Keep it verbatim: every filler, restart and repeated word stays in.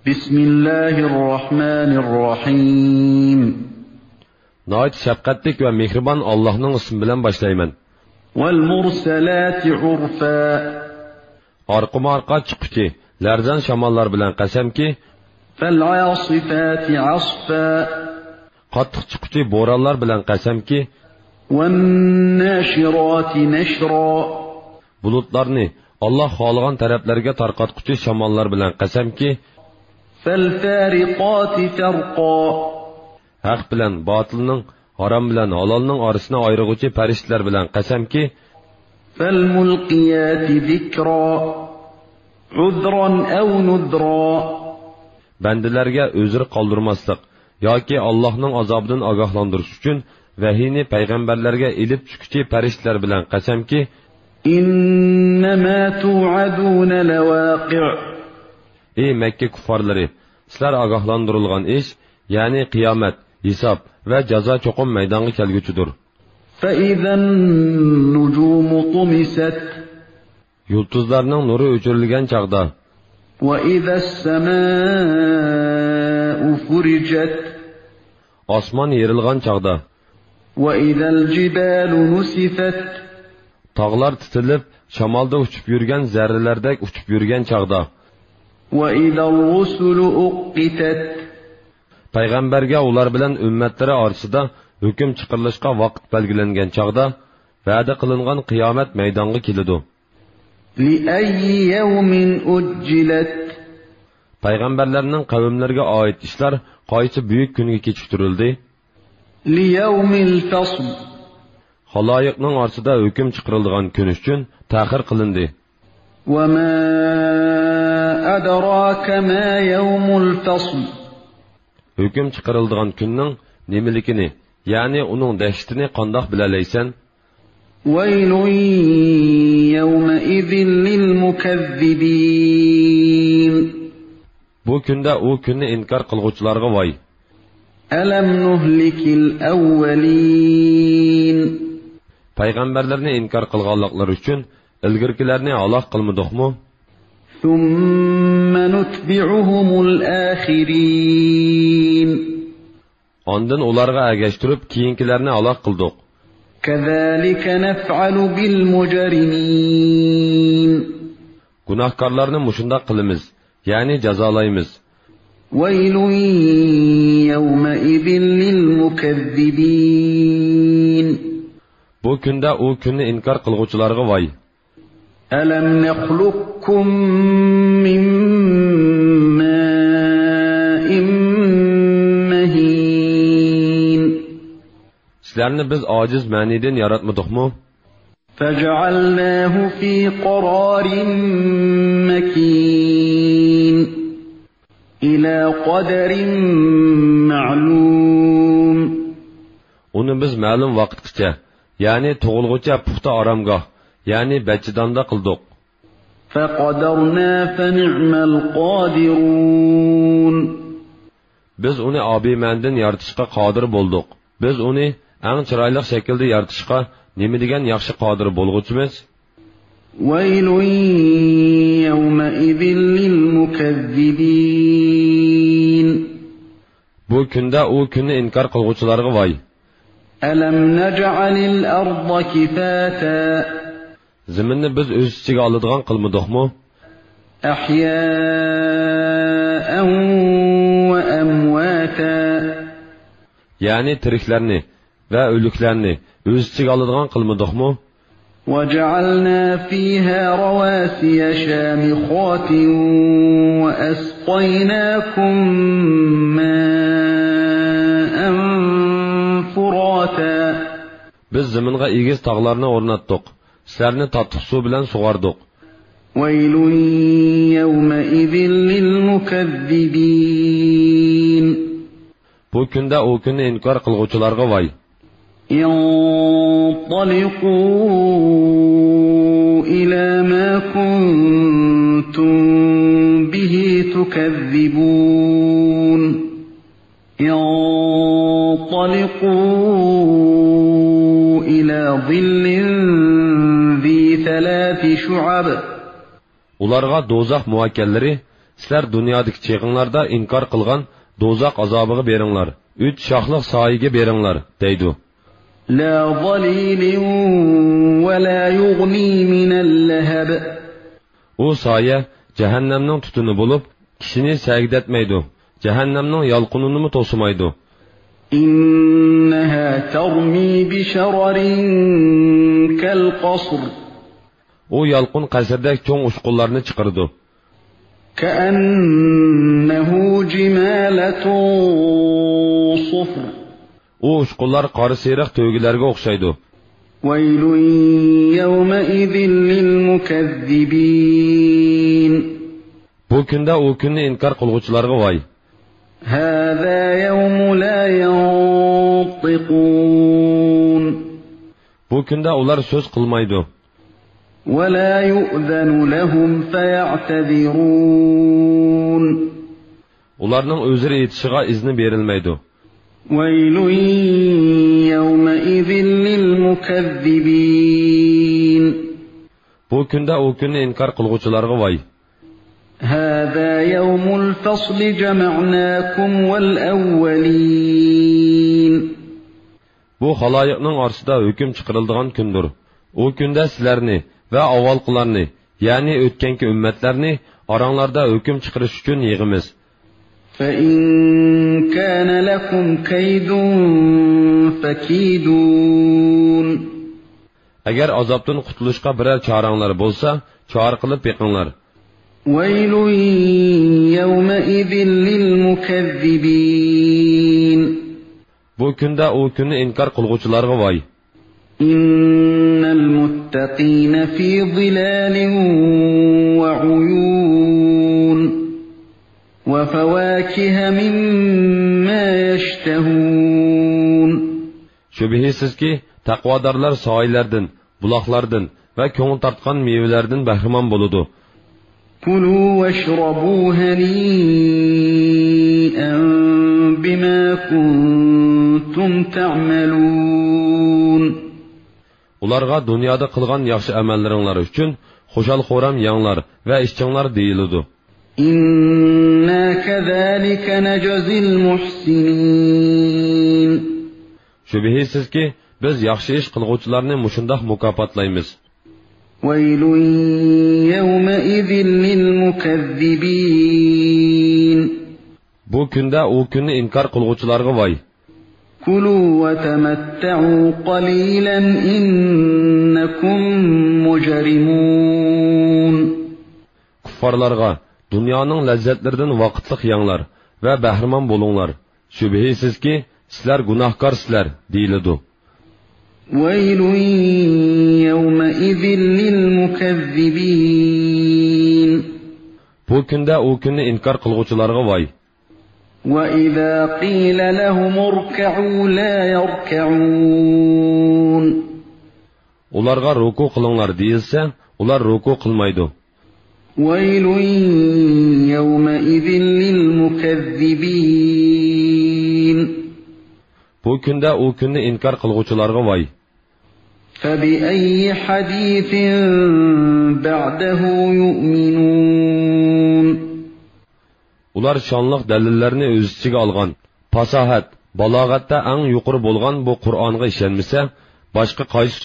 Bismillahirrahmanirrahim. Nəhayət şəfqətlik və mehriban Allah'ın ismi bilan başlayman. Vel mursalati urfa. Arqama arqa çıxıcı, lərzan şamallar bilan qəsəmki, fel asifati asfa. Qattiq çıxıcı boranlar bilan qəsəmki, ven nashirati nashra. Bulutlarni Allah xohlagan taraflarga tarqatquchi shamollar bilan qasamki, fel fariqati farqa. Haq bilan botilning, harom bilan halolning orasini ayiruvchi farishtalar bilan qasamki, fel mulqiyati zikra. Udran aw nudra. Bandalarga o'zir qoldirmaslik yoki Allohning azobidan ogohlantirish uchun vahiyni payg'ambarlarga ilib chiquvchi farishtalar bilan qasamki, İnnema tu'adun lawaqi'. Ey Mekke kuffarları, sizlar agahlandırılgan iş, yani kıyamet, hisap ve ceza çokum meydana kelgüçüdür. فَإِذَا النُّجُومُ طُمِسَتْ. Yıldızlarının nuru öçürülgen çağda. وَإِذَا السَّمَاءُ فُرِجَتْ. Asman yerilgan çağda. وَإِذَا الْجِبَالُ نُسِفَتْ. Tağlar titilip, şamalda uçup yürgen zerrelerdek uçup yürgen çağda. وَإِذَا الرُّسُلُ أُقِّتَتْ. Peygamberge ular bilen ümmetlere arasında hüküm çıkarılışka vakit belgilengen çağda, vədə kılıngan kıyamet meydanı kilidu. لِأَيِّ يَوْمٍ أُجِّلَتْ. Peygamberlerinin kavimlerine ait işler kayısı büyük günü keçiktirildi. لِيَوْمِ الْفَصْلِ. Halayıqның arasında hüküm çıkarılgan gün üçün təxir kılındı. وَمَا أَدْرَاكَ مَا يَوْمُ الْفَصْلِ. Hüküm çıkarıldığan günün nemilikini, yani onun dehşetini qandaq bilaleysen? وَيْلٌ يَوْمَئِذٍ لِلْمُكَذِّبِينَ. Bu günde o günü inkar kılğuçlarga vay. أَلَمْ نُهْلِكِ الْأَوَّلِينَ. Peygamberlerini inkar kılğanlıklar üçün ilgirkilerini halak kılmadık mı? ثُمَّ نُتْبِعُهُمُ الْآخِرِينَ. Ondan onlarga ergeştirip kiyinkilerini halak kıldık. كَذَلِكَ نَفْعَلُ بِالْمُجْرِمِينَ. Günahkarlarını muşunda kılımız, yani cezalayımız. وَيْلٌ يَوْمَئِذٍ لِلْمُكَذِّبِينَ. Bu günde o günü inkar kılğuçlarga vay. أَلَمْ نَخْلُقكُّم مِّن مَّاءٍ مَّهِينٍ. Sizlerini biz aciz maniden yaratmadık mı? فَجَعَلْنَاهُ فِي قَرَارٍ مَّكِينٍ. إِلَى قَدَرٍ مَّعْلُومٍ. Onu biz ma'lum vaqtgacha, yani tug'ilg'ucha puxta oromgoh, yani bachidonda qildik. فَقَدَرْنَا فَنِعْمَ الْقَادِرُونَ. Biz uni obimandin yaratishga qodir bo'ldik. Biz uni eng chiroyli shaklda yaratishga nima degan yaxshi qodir bo'lg'uchimiz? وَيْلٌ يَوْمَئِذٍ لِلْمُكَذِّبِينَ. Bu kunda u kunni inkor qilg'uvchilarga voy. أَلَمْ نَجْعَلِ الْأَرْضَ كِفَاتًا. Zaminni biz o'z ichiga oladigan qilmadikmi? أَحْيَاءً وَأَمْوَاتًا. Yani tiriklarni va o'liklarni o'z ichiga oladigan qilmadikmi? وَجَعَلْنَا فِيهَا رَوَاسِيَ شَامِخَاتٍ وَأَسْقَيْنَاكُم مَّاءً فُرَاتًا. Biz zaminga egiz tog'larni o'rnatdik. Sizlarni tatlı su bilan sug'ardik. وَيْلٌ يَوْمَئِذٍ لِلْمُكَذِّبِينَ. Bu kunda o kunni inkor qilg'uvchilarga voy. انطلقوا إلى ما كنتم به تكذبون. انطلقوا إلى ظل ذي ثلاث شعب. Ularga dozaq muvakkillari sizlar dunyodagi cheg'inglarda inkor qilgan do'zax azobiga beringlar, uch shoxliq soyiga beringlar, deydi. لا ظليل ولا يغني من اللهب. U soya jahannamning tutuni bo'lib, kishini sagdatmaydi, jahannamning yolqinini to'simaydi. إنها ترمي بشرر كالقصر. U yolqin qasrdek cho'ng ushqunlarni chiqardi. كأنه جمالة صفر. U ushqunlar qora seriq to'gilarga o'xshaydi. ويل يومئذ للمكذبين. Bu kunda u kunni inkor qilguvchilarga voy. هذا يوم لا ينطقون. Bu kunda ular so'z qilmaydi. ولا يؤذن لهم فيعتذرون. Ularning o'zir etishiga izni berilmaydi. ويل يومئذ للمكذبين. Bu kunda u kunni inkor qilguvchilarga voy. هذا يوم الفصل جمعناكم والأولين. Bu xaloyiqning orasida hukm chiqariladigan kundir. U kunda sizlarni va avvalqilarni, ya'ni o'tganki ummatlarni oranglarda hukm chiqarish uchun yig'imiz. فإن كان لكم كيد فكيدون. Agar azobdan qutulishga biror choranglar bo'lsa, chor qilib yiqinglar. ويل يومئذ للمكذبين. Bu kunda u kunni inkor qilguvchilarga voy. إن المتقين في ظلال وعيون وفواكه مما يشتهون. Shubhisizki, taqvodorlar soylardan, buloqlardan va ko'ngil tortgan mevalardan bahramon bo'ladi. كلوا واشربوا هنيئا بما كنتم تعملون. Ularga dunyoda qilgan yaxshi amallaringiz uchun xushal-xo'ram yanglar va ishchinglar deyiladi. إنا كذلك نجزي المحسنين. Shubhisizki, biz yaxshi ish qilguvchilarni mushundoq mukofotlaymiz. ويل يومئذ للمكذبين. Bu kunda u kunni inkor qilguvchilarga voy. كلوا وتمتعوا قليلا إنكم مجرمون. Kuffarlarga dunyoning lazzatlaridan vaqtliq yanglar va bahramon bo'linglar. Shubhisizki, sizlar gunohkorsizlar, deyiladi. ويل يومئذ للمكذبين. Bu kunda u kunni inkor qilguvchilarga voy. وإذا قيل لهم اركعوا لا يركعون. Ularga ruku qilinglar deyilsa, ular ruku qilmaydi. ويل يومئذ للمكذبين. Bu kunda u kunni inkor qilguvchilarga voy. فبأي حديث بعده يؤمنون. Ular shonliq dalillarni o'z ichiga olgan, fasohat, balog'atda eng yuqori bo'lgan bu Qur'onga ishonmasa, boshqa qaysi